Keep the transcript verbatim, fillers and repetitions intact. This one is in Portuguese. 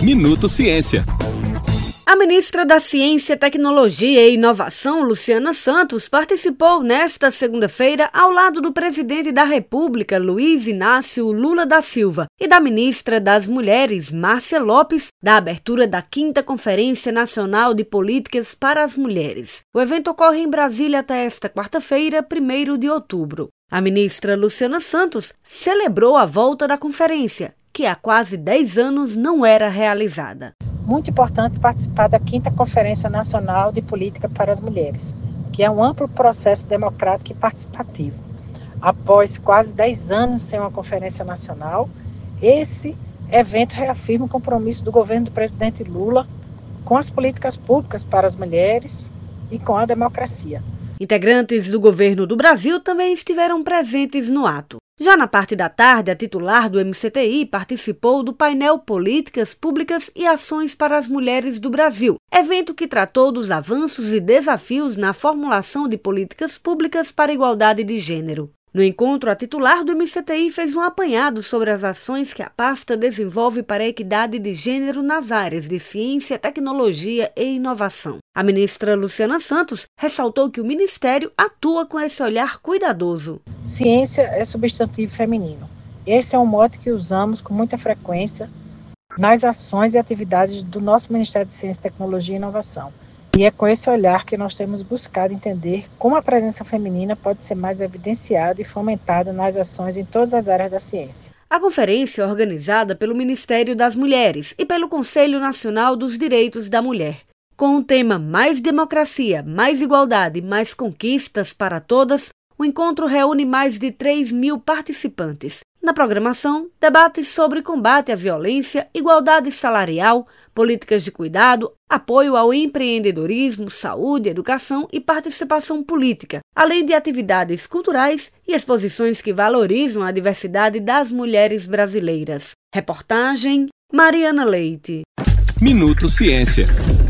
Minuto Ciência. A ministra da Ciência, Tecnologia e Inovação, Luciana Santos, participou nesta segunda-feira ao lado do presidente da República, Luiz Inácio Lula da Silva, e da ministra das Mulheres, Márcia Lopes, da abertura da quinta Conferência Nacional de Políticas para as Mulheres. O evento ocorre em Brasília até esta quarta-feira, primeiro de outubro. A ministra Luciana Santos celebrou a volta da conferência, que há quase dez anos não era realizada. Muito importante participar da quinta Conferência Nacional de Política para as Mulheres, que é um amplo processo democrático e participativo. Após quase dez anos sem uma conferência nacional, esse evento reafirma o compromisso do governo do presidente Lula com as políticas públicas para as mulheres e com a democracia. Integrantes do governo do Brasil também estiveram presentes no ato. Já na parte da tarde, a titular do M C T I participou do painel Políticas Públicas e Ações para as Mulheres do Brasil, evento que tratou dos avanços e desafios na formulação de políticas públicas para a igualdade de gênero. No encontro, a titular do M C T I fez um apanhado sobre as ações que a pasta desenvolve para a equidade de gênero nas áreas de ciência, tecnologia e inovação. A ministra Luciana Santos ressaltou que o Ministério atua com esse olhar cuidadoso. Ciência é substantivo feminino. Esse é um mote que usamos com muita frequência nas ações e atividades do nosso Ministério de Ciência, Tecnologia e Inovação. E é com esse olhar que nós temos buscado entender como a presença feminina pode ser mais evidenciada e fomentada nas ações em todas as áreas da ciência. A conferência é organizada pelo Ministério das Mulheres e pelo Conselho Nacional dos Direitos da Mulher. Com o tema Mais Democracia, Mais Igualdade, Mais Conquistas para Todas, o encontro reúne mais de três mil participantes. Na programação, debates sobre combate à violência, igualdade salarial, políticas de cuidado, apoio ao empreendedorismo, saúde, educação e participação política, além de atividades culturais e exposições que valorizam a diversidade das mulheres brasileiras. Reportagem Mariana Leite. Minuto Ciência.